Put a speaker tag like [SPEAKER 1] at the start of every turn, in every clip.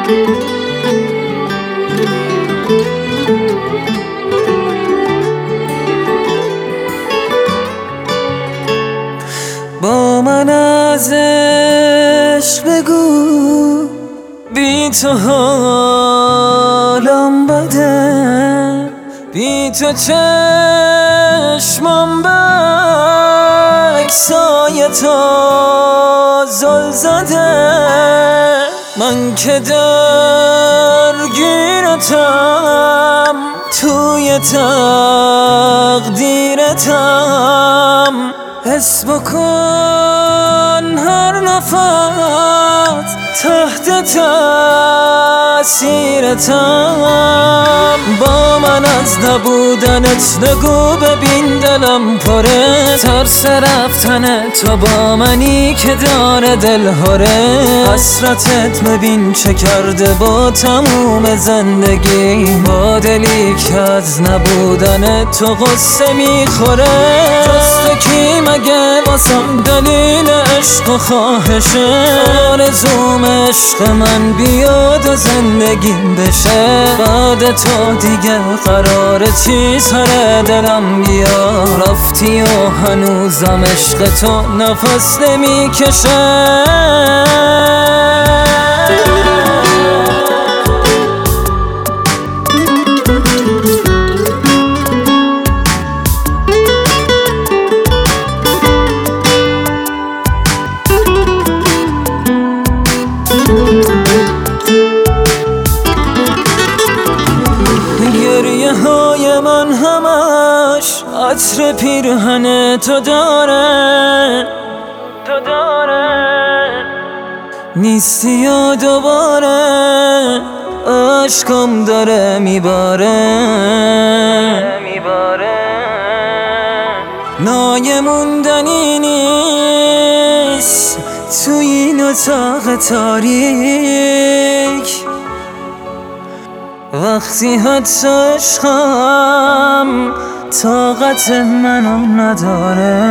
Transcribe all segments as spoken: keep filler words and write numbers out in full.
[SPEAKER 1] با من از عشق بگو، بی تو حالم بده، بی تو چشمم به عکسای تا زل زده. من که درگیرتم، توی تقدیرتم، حس بکن هر نفس تحت تأثیرتم. با من از نبودنت نگو، ببین دلم پره، ترس رفتن تو با منی که داره دل هره. حسرتت ببین چه کرده با تموم زندگی، با دلی که از نبودن تو غصه میخوره. جست کی مگه واسم دلیل عشق و خواهشه، آرزوم عشق من بیاد و زندگیم بشه. بعد تو دیگه قرار چی سر دلم بیا، رفتی و هنوزم عشق تو نفس نمیکشه. گریه های من همش عطر پیرهن تو داره، تو داره نیستی و دوباره عشقم داره میباره، میباره. نایموندنی نیست توی این اتاق تاریک، وقتی حتی عشقم طاقت منو نداره.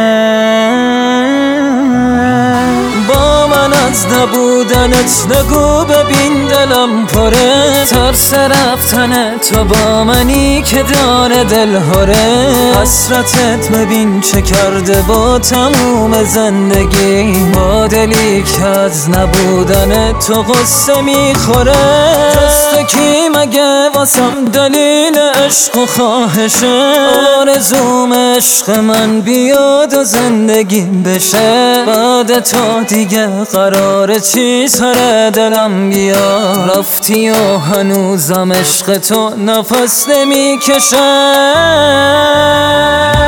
[SPEAKER 1] با من از نبودنت نگو، ببین دلم پره، ترس رفتن تو با منی که داره دل هره. حسرتت ببین چه کرده با تموم زندگی، با دلی که از نبودن تو غصه میخوره. جست کی مگه واسم دلیل عشق و خواهشه، آرزوم عشق من بیاد و زندگیم بشه. بعد تو دیگه قرار چی سر دلم بیا، رفتی و هنوزم عشق تو نفس نمیکشه.